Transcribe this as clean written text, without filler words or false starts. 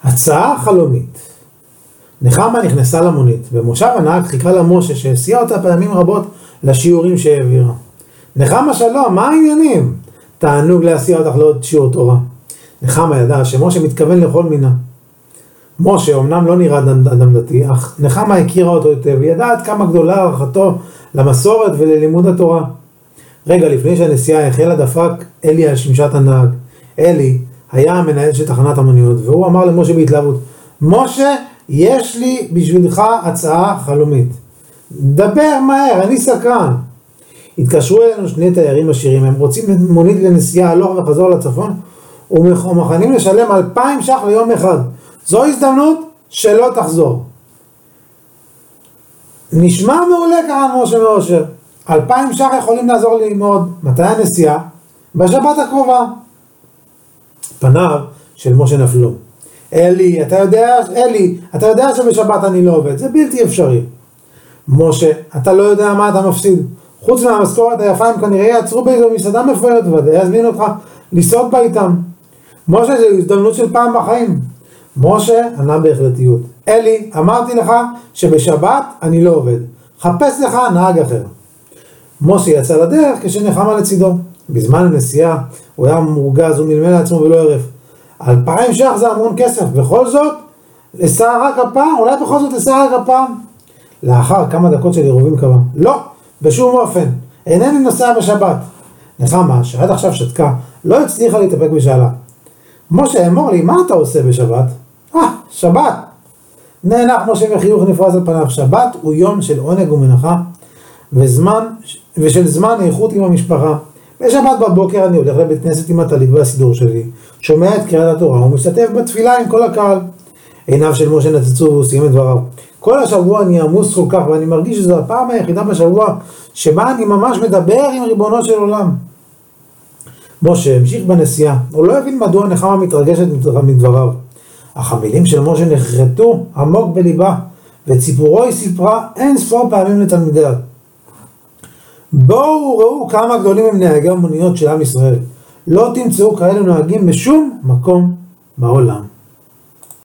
הצעה חלומית. נחמה נכנסה למונית, במושב הנהג חיכה למשה שהסיע אותה פעמים רבות לשיעורים שהעבירה. נחמה שלום, מה העניינים? תענוג להסיע אותך לעוד שיעור תורה. נחמה ידעה שמשה מתכוון לכל מינה. משה אמנם לא נראה אדם דתי, אך נחמה הכירה אותו היטב, וידעה עד כמה גדולה הערכתו למסורת וללימוד התורה. רגע לפני שהנסיעה החלה דפק אלי על שמשת הנהג. אלי היה המנהל של תחנת המוניות, והוא אמר למשה בהתלהבות, משה, יש לי בשבילך הצעה חלומית. דבר מהר, אני סקרן. התקשרו אלינו שני תיירים עשירים, הם רוצים מונית לנסיעה הלוך וחזור לצפון, ומוכנים לשלם 2,000 ש"ח ליום אחד. זו הזדמנות שלא תחזור. נשמע מעולה, קרא משה מאושר. 2,000 ש"ח יכולים לעזור לי מאוד. מתי הנסיעה? בשבת הקרובה. פניו של משה נפלו. אלי, אתה יודע שבשבת אני לא עובד, זה בלתי אפשרי. משה, אתה לא יודע מה אתה מפסיד. חוץ מהמשכורת היפה הם כנראה יעצרו באיזו מסעדה מפוארת ודאי יזמין אותך לסעוד בה איתם. משה, זו הזדמנות של פעם בחיים. משה ענה בהחלטיות. אלי, אמרתי לך שבשבת אני לא עובד. חפש לך נהג אחר. משה יצא לדרך כשנחמה לצידו. בזמן הנסיעה הוא היה מורגז ומלמל לעצמו ולא ערף. 2,000 ש"ח זה המון כסף. בכל זאת, לשערה כפם, אולי בכל זאת לשערה כפם. לאחר כמה דקות של עירובים קבע. לא, בשום אופן. אינני נוסע בשבת. נחמה, שעד עכשיו שתקה, לא הצליחה להתאפק בשאלה. משה, אמור לי, מה אתה עושה בשבת? שבת. נאנח משה וחיוך נפרס על פניו. שבת הוא יום של עונג ומנוחה ושל זמן איכות עם המשפחה. בשבת בבוקר אני הולך לבית כנסת עם הטלית והסידור שלי, שומע את קריאת התורה ומשתתף בתפילה עם כל הקהל. עיניו של משה נצצו והוא סיים את דבריו. כל השבוע אני עמוס כל כך ואני מרגיש שזו הפעם היחידה בשבוע שבה אני ממש מדבר עם ריבונו של עולם. משה המשיך בנסיעה, הוא לא הבין מדוע נחמה מתרגשת מדבריו. אך המילים של משה נחרטו עמוק בליבה, וציפורו היא סיפרה אין ספור פעמים לתלמידיה. בואו ראו כמה גדולים הם נהגי המוניות של עם ישראל. לא תמצאו כאלה נהגים בשום מקום בעולם.